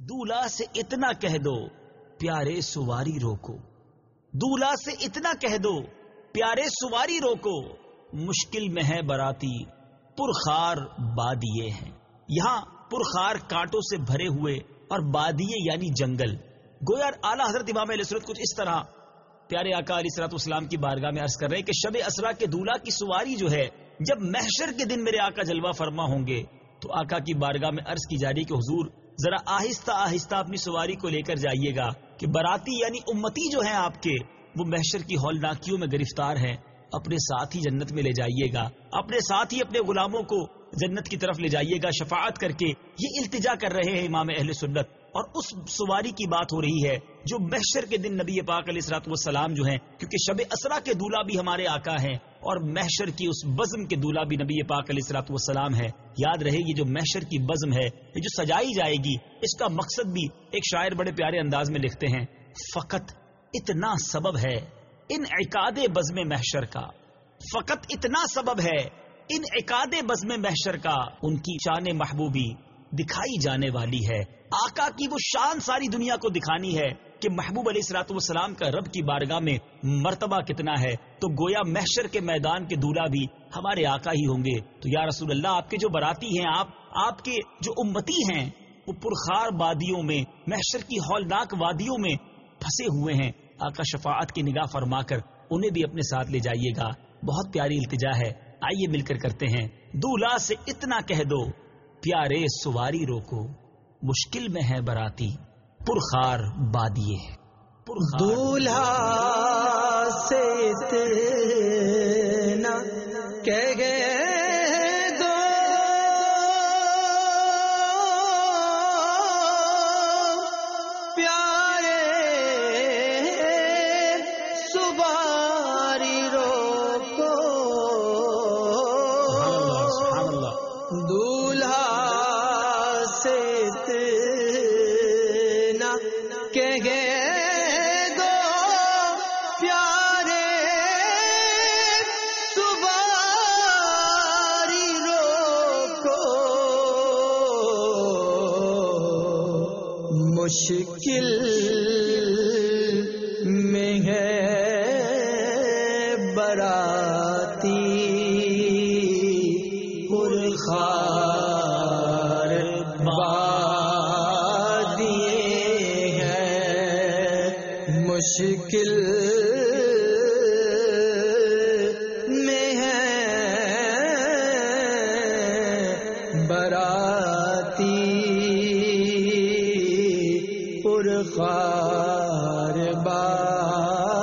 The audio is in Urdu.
دولہا سے اتنا کہہ دو پیارے سواری روکو، دولہا سے اتنا کہہ دو پیارے سواری روکو، مشکل میں ہے براتی پرخار بادیے ہیں۔ یہاں پرخار کانٹوں سے بھرے ہوئے اور بادیے یعنی جنگل۔ گویا اعلیٰ حضرت امام اہل سنت کچھ اس طرح پیارے آقا علیہ الصلوۃ والسلام کی بارگاہ میں عرض کر رہے ہیں کہ شب اسرا کے دولہا کی سواری جو ہے، جب محشر کے دن میرے آقا جلوہ فرما ہوں گے تو آقا کی بارگاہ میں عرض کی جا رہی کہ حضور ذرا آہستہ آہستہ اپنی سواری کو لے کر جائیے گا کہ باراتی یعنی امتی جو ہیں آپ کے، وہ محشر کی ہولناکیوں میں گرفتار ہیں، اپنے ساتھ ہی جنت میں لے جائیے گا، اپنے ساتھ ہی اپنے غلاموں کو جنت کی طرف لے جائیے گا شفاعت کر کے۔ یہ التجا کر رہے ہیں امام اہل سنت، اور اس سواری کی بات ہو رہی ہے جو محشر کے دن نبی پاک علیہ الصلوۃ والسلام جو ہیں، کیونکہ شب اسرا کے دولہا بھی ہمارے آقا ہیں اور محشر کی اس بزم کے دولہا بھی نبی پاک علیہ الصلوۃ والسلام ہے۔ یاد رہے یہ جو محشر کی بزم ہے، یہ جو سجائی جائے گی، اس کا مقصد بھی ایک شاعر بڑے پیارے انداز میں لکھتے ہیں، فقط اتنا سبب ہے انعقاد بزم محشر کا، فقط اتنا سبب ہے انعقاد بزم محشر کا، ان کی شان محبوبی دکھائی جانے والی ہے۔ آقا کی وہ شان ساری دنیا کو دکھانی ہے کہ محبوب علیہ الصلوۃ والسلام کا رب کی بارگاہ میں مرتبہ کتنا ہے، تو گویا محشر کے میدان کے دولہا بھی ہمارے آقا ہی ہوں گے۔ تو یا رسول اللہ، آپ کے جو براتی ہیں، آپ کے جو امتی ہیں، وہ پرخار وادیوں میں، محشر کی ہولناک وادیوں میں پھنسے ہوئے ہیں۔ آقا شفاعت کی نگاہ فرما کر انہیں بھی اپنے ساتھ لے جائیے گا۔ بہت پیاری التجا ہے، آئیے مل کر کرتے ہیں۔ دولہا سے اتنا کہہ دو پیارے سواری روکو، مشکل میں ہے براتی پرخار بادیے ہیں۔ دولہا سے اتنا کہہ گئے دو پیارے سواری روکو، سبحان اللہ۔ دولہا سے اتنا کہہ گئے دو پیارے سواری روکو، مشکل میں ہے براتی پرخار بادیے ہیں، مشکل میں ہے براتی پرخار بادیے